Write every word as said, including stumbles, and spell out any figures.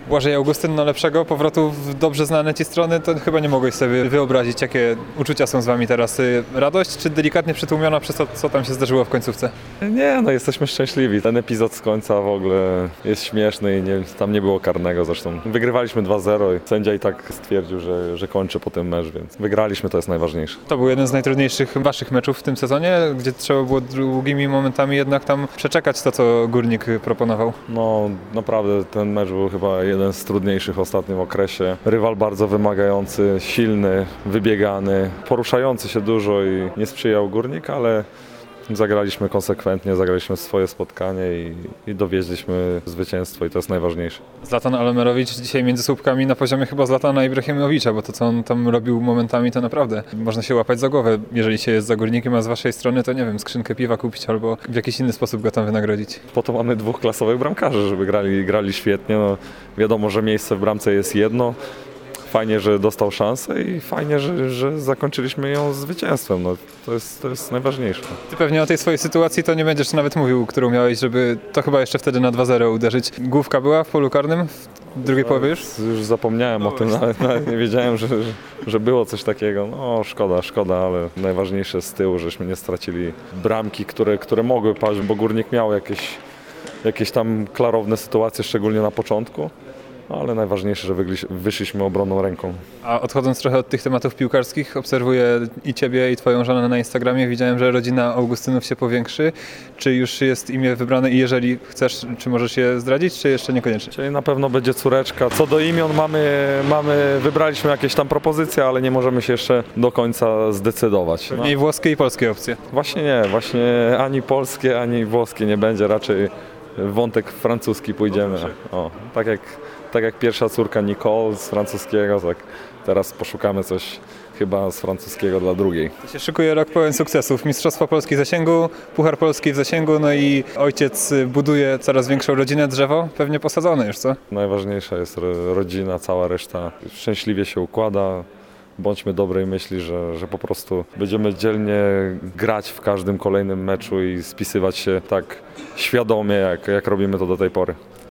Błażej Augustyn, no lepszego powrotu w dobrze znane Ci strony, to chyba nie mogłeś sobie wyobrazić, jakie uczucia są z Wami teraz. Radość, czy delikatnie przytłumiona przez to, co tam się zdarzyło w końcówce? Nie, no jesteśmy szczęśliwi. Ten epizod z końca w ogóle jest śmieszny i nie, tam nie było karnego zresztą. Wygrywaliśmy dwa zero i sędzia i tak stwierdził, że, że kończy po tym mecz, więc wygraliśmy, to jest najważniejsze. To był jeden z najtrudniejszych Waszych meczów w tym sezonie, gdzie trzeba było długimi momentami jednak tam przeczekać to, co Górnik proponował. No naprawdę ten mecz był chyba jeden z trudniejszych w ostatnim okresie. Rywal bardzo wymagający, silny, wybiegany, poruszający się dużo i nie sprzyjał Górnik, ale zagraliśmy konsekwentnie, zagraliśmy swoje spotkanie i, i dowieźliśmy zwycięstwo i to jest najważniejsze. Zlatan Alemerowicz dzisiaj między słupkami na poziomie chyba Zlatana Ibrahimowicza, bo to, co on tam robił momentami, to naprawdę można się łapać za głowę, jeżeli się jest za Górnikiem, a z Waszej strony to nie wiem, skrzynkę piwa kupić albo w jakiś inny sposób go tam wynagrodzić. Po to mamy dwóch klasowych bramkarzy, żeby grali, grali świetnie. No, wiadomo, że miejsce w bramce jest jedno. Fajnie, że dostał szansę i fajnie, że, że zakończyliśmy ją zwycięstwem. No, to, jest, to jest najważniejsze. Ty pewnie o tej swojej sytuacji to nie będziesz nawet mówił, którą miałeś, żeby to chyba jeszcze wtedy na dwa zero uderzyć. Główka była w polu karnym w drugiej połowie już? Już zapomniałem o tym, nawet, nawet nie wiedziałem, że, że było coś takiego. No szkoda, szkoda, ale najważniejsze z tyłu, żeśmy nie stracili bramki, które, które mogły paść, bo Górnik miał jakieś, jakieś tam klarowne sytuacje, szczególnie na początku. Ale najważniejsze, że wyszliśmy obronną ręką. A odchodząc trochę od tych tematów piłkarskich, obserwuję i Ciebie, i Twoją żonę na Instagramie. Widziałem, że rodzina Augustynów się powiększy. Czy już jest imię wybrane i jeżeli chcesz, czy możesz je zdradzić, czy jeszcze niekoniecznie? Czyli na pewno będzie córeczka. Co do imion mamy, mamy wybraliśmy jakieś tam propozycje, ale nie możemy się jeszcze do końca zdecydować. Mniej no. Włoskie i polskie opcje. Właśnie nie, właśnie ani polskie, ani włoskie nie będzie. Raczej wątek francuski pójdziemy. O, tak jak Tak jak pierwsza córka Nicole z francuskiego, tak teraz poszukamy coś chyba z francuskiego dla drugiej. To się szykuje rok pełen sukcesów. Mistrzostwa Polski w zasięgu, Puchar Polski w zasięgu, no i ojciec buduje coraz większą rodzinę, drzewo pewnie posadzone już, co? Najważniejsza jest rodzina, cała reszta szczęśliwie się układa. Bądźmy dobrej myśli, że, że po prostu będziemy dzielnie grać w każdym kolejnym meczu i spisywać się tak świadomie, jak, jak robimy to do tej pory.